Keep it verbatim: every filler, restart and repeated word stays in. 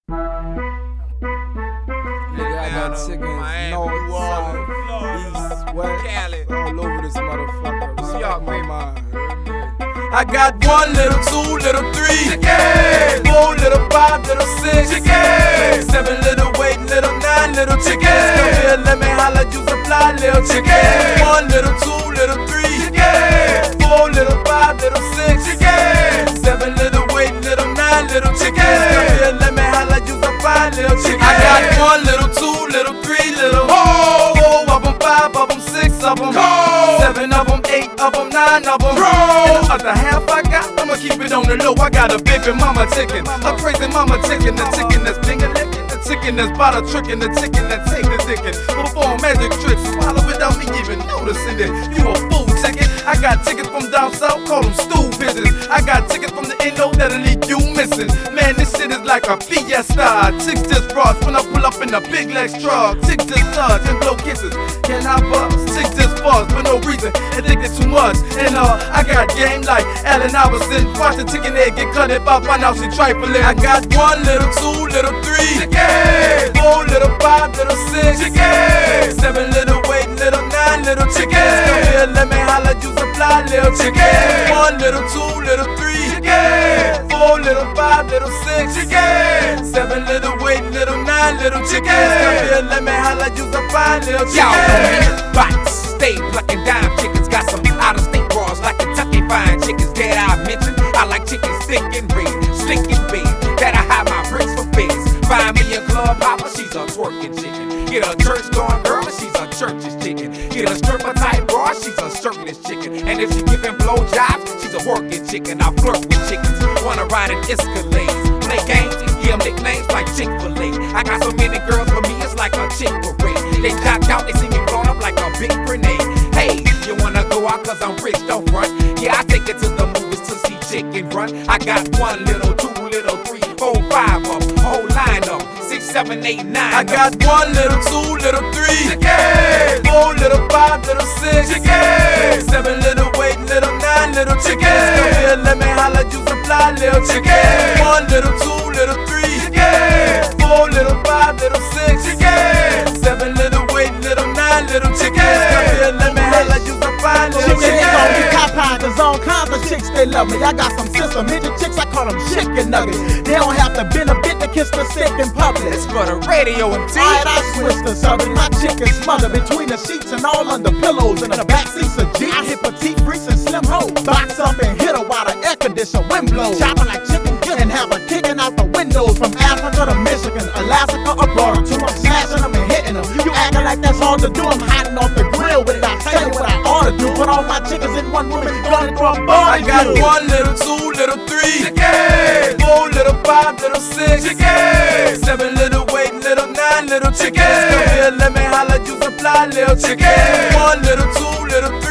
Nigga, I got chickens north, south, east, west, Cali, all over this motherfucker. Respect my mind. I got one little, two little, three, chicken. Four little, five little, six, chicken. Seven little, eight little, nine little chickens. Come here, let me holla, you supply little chicken. One little, two little, three, chicken. Four little, five little, six, chicken. Seven little, eight little, nine little chickens. Come here, let me holla, you supply little chicken. I got one little, two little, three little, four of them, five of them, six of them, seven of them, eight of them, nine of them. And the other half I got, I'ma keep it on the low. I got a baby mama chicken, a crazy mama chicken, the chicken that's finger licking, the chicken that's bottle tricking, the chicken that take the dickin', perform magic tricks, swallow without me even noticing it. You a fool chicken. I got tickets from down south, call them stool business. I got tickets from the Indo that'll leave you missing. Man, this shit is like a fiesta. Chicks just bras when I pull up in a big Lex truck. Chicks just thugs and blow kisses. Can I buzz? Chicks just buzz for no reason, addicted too much. And uh, I got game like Allen Iverson. Watch the chicken head get cut it by find out she trifling. I got one little, two little, three, chicken. Four little, five little, six, chicken. Seven little, eight little, nine little chickens. Come here, let me holla, you supply little chicken. One little, two little, three, chicken. Four little, five little, six, chicken. Seven little, eight little, nine little chickens. Come here, let me holla, you supply little chicken. Y'all know me, bots, stay plucking dime chickens. Got some out-of-state bras like Kentucky fine chickens that I mentioned. I like chickens thick and red, slick and big, that I hide my bricks for feds. Find me a club hopper, she's a twerking chicken. Get a church going girl, she's a church's chicken. Get a stripper type bra, she's a shirtless chicken. And if she giving blowjobs, she's a working chicken. I flirt with chickens, wanna ride in Escalades, play games, give them nicknames like Chick-fil-A. I got so many girls for me, it's like a chick parade. They jocked out, they see me blown up like a big grenade. Hey, you wanna go out cause I'm rich, don't front. Yeah, I take it to the movies to see chicken run. I got one little, two little, three, four, five of them, whole line of them, six, seven, eight, nine. I got one little, two little, three, chicken. Four little, five little, six, chicken. Seven little, eight little, nine little chickens. Come here, let me holla, you supply little chicken. One little, two little, three, chicken. Four little, five little, six, chicken. Seven little, eight little, nine little chickens. Come here, let me holla, you supply little chicken. Chicken on me, cop cause all kinds of chicks they love me. I got some sister midget chicks, I call them chicken nuggets. They don't have to bend a bit to kiss the stick in public. It's for the radio and T. Alright, I switch to southern. My chicken smothered between the sheets and all under pillows in the back seats of Jeep. I hit petite freaks and slim hoes. Box up and hit her while the air conditioner wind blows. Chopping like chicken and have her kicking out the windows from Africa to Michigan, Alaska or Florida too. I'm smashing them and hitting them. You acting like that's hard to do. I'm hiding off the grill with it. I tell you what I ought to do. Put all my chickens in one room and gonna throw a barbecue. I got one little, two little, three, chicken. Four little, five little, six, chicken. Seven little, eight little, nine little chickens. Come here, let me holla, you supply little chicken. One little, two little, three.